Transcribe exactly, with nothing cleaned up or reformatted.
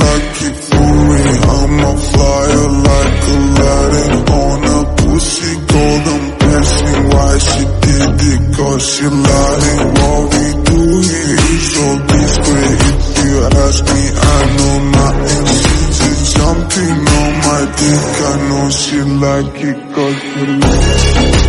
like it for me. I'm a flyer like Aladdin on a pussy golden blessing. Why she did it? Cause she lying. What we do here is so discreet. If you ask me, I know nothing. She's just jumping on my dick. I know she like it cause she like it.